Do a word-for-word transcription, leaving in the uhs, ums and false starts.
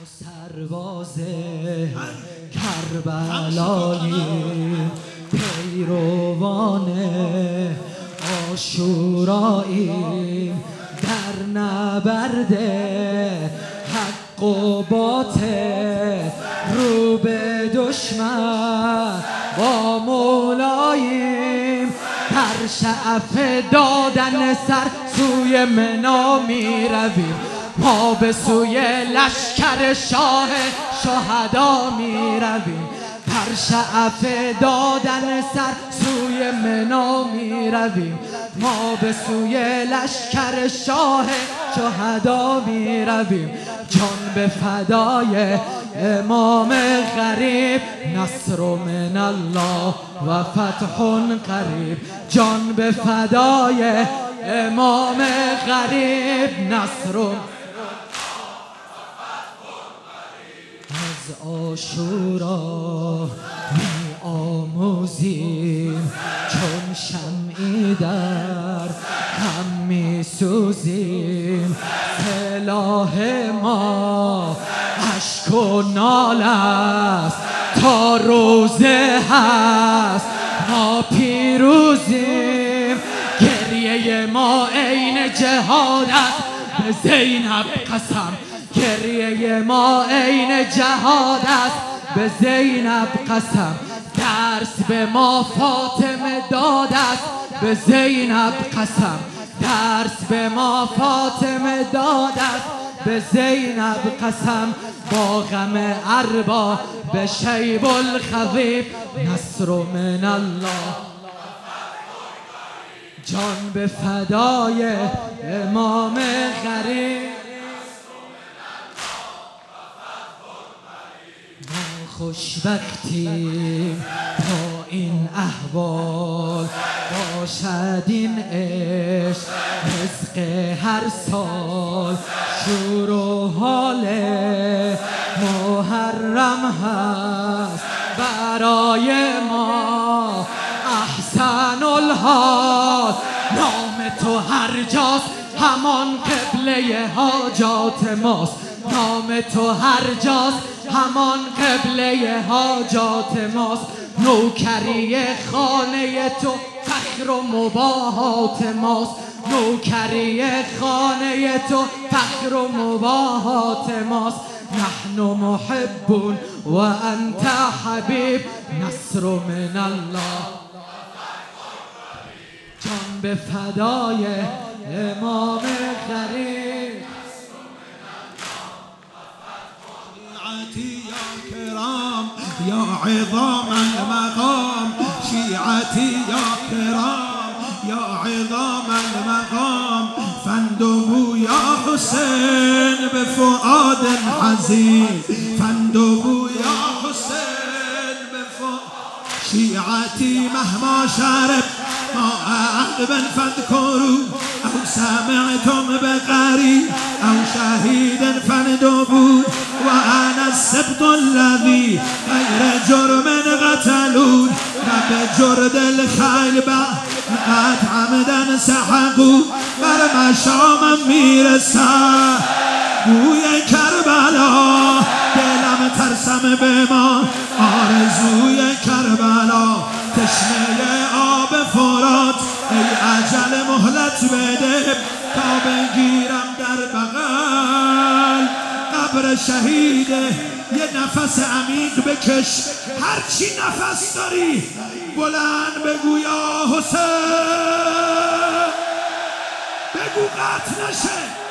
سرباز کربلاییم، پیروان عاشوراییم، در نبرد حق و باطل رو به دشمن با مولاییم، در شعف دادن سر سوی منا می رویم، ما به سوی لشکر شاه شهدا می رویم، در شعف دادن سر سوی منا می رویم، ما به سوی لشکر شاه شهدا می رویم، جان به فدای امام غریب، نصر من الله و فتح قریب، جان به فدای امام غریب، نصر از عاشورا می آموزیم، چون شمعی در هم می سوزیم، سلاح ما اشک و ناله است، تا روزه هست ما پیروزیم، گریه ما عین جهاد است به زینب قسم، گریه ما عین جهاد است به زینب قسم، درس به ما فاطمه داد است به زینب قسم، درس به ما فاطمه داد است به زینب قسم، با غم اربا به شیب الخفیف، نصر من الله، جان به فدای امام غریب، ما خوشبختیم تا این احوال باشد این عشق رزق هر سال، شور و حال محرم هست برای ما احسن الحال، نام تو هر جاست همان قبله حاجات ماست، نام تو هر جاست همان قبله حاجات ماست، نوکری خانه تو فخر و مباهات ماست، نوکری خانه تو فخر و مباهات ماست، نحن محبون و انت حبیب، نصر من الله، جان به فدای امام غریب، شیعتی یا کرام یا عظام المقام، شیعتی یا کرام یا عظام المقام، فندبو یا حسین به فؤاد حزین، فندبو یا حسین به فؤاد، شیعتی مهما شرب ما عقب فذكروا او سمعتم بقري او شهيد فندبوا، وانا السبط الذي غير جرم قتلون، رب جرد الخيل بعد عمدا سحقوا، بر مشامم میرسد بوی کربلا، دلم ترسم به ما آرزوی کربلا، تشنه آب فرات ای اجل مهلت بده تا بگیرم در بغل قبر شهیده، یه نفس عمیق بکش، هرچی نفس داری بلند بگو یا حسین، بگو قطع نشه.